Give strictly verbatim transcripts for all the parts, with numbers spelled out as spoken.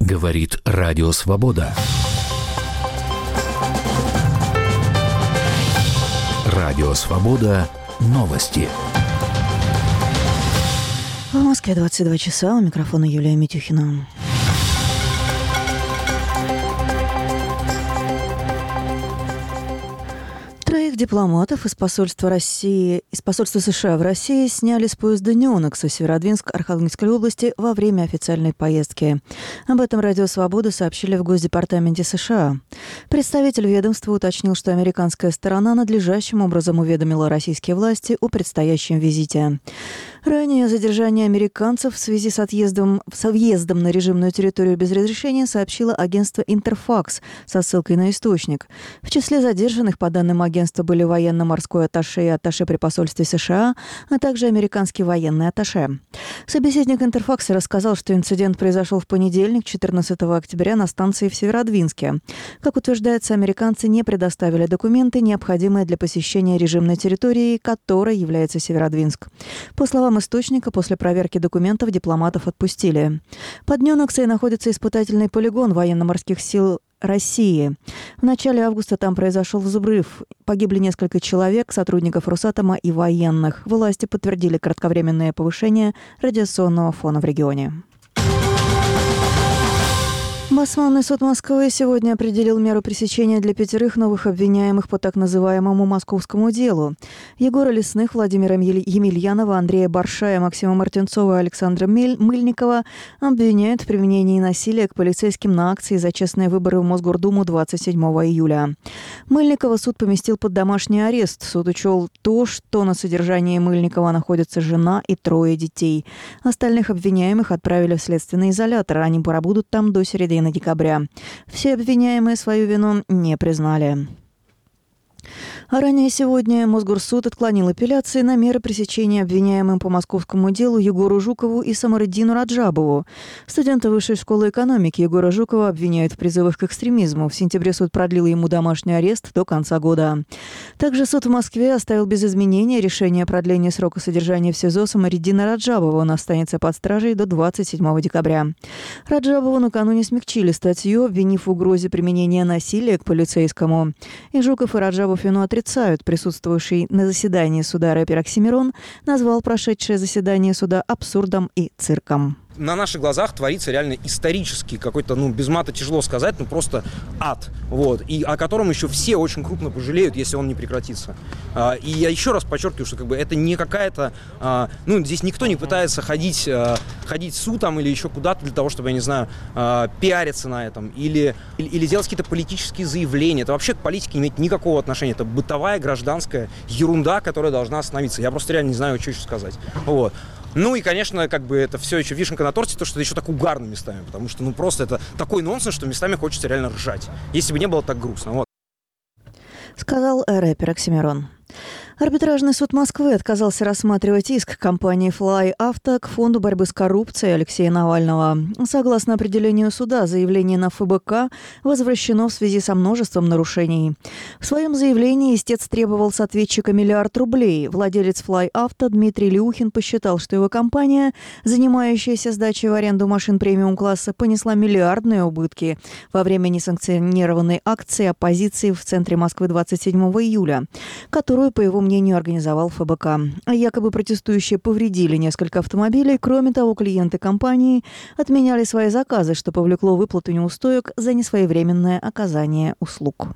Говорит Радио Свобода. Радио Свобода. Новости. В Москве двадцать два часа. У микрофона Юлия Митюхина. Троих дипломатов из посольства России, из посольства США в России сняли с поезда «Неонекса» Северодвинск Архангельской области во время официальной поездки. Об этом Радио Свобода сообщили в Госдепартаменте США. Представитель ведомства уточнил, что американская сторона надлежащим образом уведомила российские власти о предстоящем визите. Ранее задержание американцев в связи с отъездом, с въездом на режимную территорию без разрешения сообщило агентство «Интерфакс» со ссылкой на источник. В числе задержанных, по данным агентства, были военно-морской атташе и атташе при посольстве США, а также американский военный атташе. Собеседник «Интерфакса» рассказал, что инцидент произошел в понедельник, четырнадцатого октября, на станции в Северодвинске. Как утверждается, американцы не предоставили документы, необходимые для посещения режимной территории, которой является Северодвинск. По словам источника, после проверки документов дипломатов отпустили. Под Неонексой находится испытательный полигон военно-морских сил России. В начале августа там произошел взрыв. Погибли несколько человек, сотрудников Росатома и военных. Власти подтвердили кратковременное повышение радиационного фона в регионе. Басманный суд Москвы сегодня определил меру пресечения для пятерых новых обвиняемых по так называемому московскому делу. Егора Лесных, Владимира Емельянова, Андрея Баршая, Максима Мартинцова и Александра Мыльникова обвиняют в применении насилия к полицейским на акции за честные выборы в Мосгордуму двадцать седьмого июля. Мыльникова суд поместил под домашний арест. Суд учел то, что на содержании Мыльникова находится жена и трое детей. Остальных обвиняемых отправили в следственный изолятор. Они пробудут там до середины декабря. Все обвиняемые свою вину не признали. А ранее сегодня Мосгорсуд отклонил апелляции на меры пресечения обвиняемым по московскому делу Егору Жукову и Самареддину Раджабову. Студента Высшей школы экономики Егора Жукова обвиняют в призывах к экстремизму. В сентябре суд продлил ему домашний арест до конца года. Также суд в Москве оставил без изменения решение о продлении срока содержания в СИЗО Самареддина Раджабова. Он останется под стражей до двадцать седьмого декабря. Раджабову накануне смягчили статью, обвинив в угрозе применения насилия к полицейскому. И Жуков и Раджабов вину отрицают. Присутствовавший на заседании суда рэпер Оксимирон назвал прошедшее заседание суда абсурдом и цирком. На наших глазах творится реально исторический какой-то, ну, без мата тяжело сказать, ну, просто ад, вот, и о котором еще все очень крупно пожалеют, если он не прекратится. А, и я еще раз подчеркиваю, что как бы это не какая-то, а, ну, здесь никто не пытается ходить, а, ходить в суд там или еще куда-то для того, чтобы, я не знаю, а, пиариться на этом, или, или, или делать какие-то политические заявления. Это вообще к политике не имеет никакого отношения. Это бытовая, гражданская ерунда, которая должна остановиться. Я просто реально не знаю, что еще сказать. Вот. Ну и, конечно, как бы это все еще вишенка на торте, то, что это еще так угарно местами, потому что, ну, просто это такой нонсенс, что местами хочется реально ржать, если бы не было так грустно. Вот. Сказал рэпер Оксимирон. Арбитражный суд Москвы отказался рассматривать иск компании Fly Auto к Фонду борьбы с коррупцией Алексея Навального. Согласно определению суда, заявление на эф бэ ка возвращено в связи со множеством нарушений. В своем заявлении истец требовал с ответчика миллиард рублей. Владелец Fly Auto Дмитрий Леухин посчитал, что его компания, занимающаяся сдачей в аренду машин премиум-класса, понесла миллиардные убытки во время несанкционированной акции оппозиции в центре Москвы двадцать седьмого июля, которую, по его мнению, организовал эф бэ ка. Якобы протестующие повредили несколько автомобилей. Кроме того, клиенты компании отменяли свои заказы, что повлекло выплату неустоек за несвоевременное оказание услуг.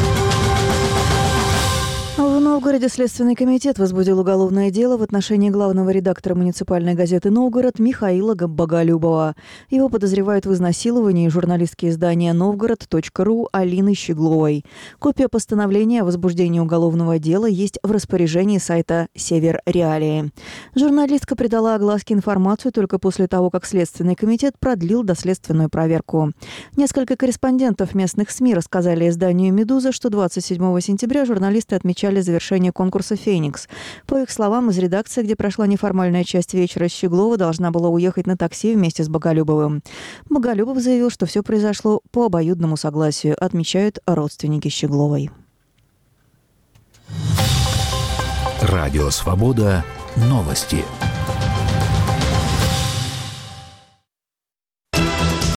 В Новгороде Следственный комитет возбудил уголовное дело в отношении главного редактора муниципальной газеты «Новгород» Михаила Боголюбова. Его подозревают в изнасиловании журналистки издания новгород точка ру Алины Щегловой. Копия постановления о возбуждении уголовного дела есть в распоряжении сайта «Север Реалии». Журналистка придала огласке информацию только после того, как Следственный комитет продлил доследственную проверку. Несколько корреспондентов местных СМИ рассказали изданию «Медуза», что двадцать седьмого сентября журналисты отмечали завершение конкурса «Феникс». По их словам, из редакции, где прошла неформальная часть вечера, Щеглова должна была уехать на такси вместе с Боголюбовым. Боголюбов заявил, что все произошло по обоюдному согласию, отмечают родственники Щегловой. Радио Свобода. Новости.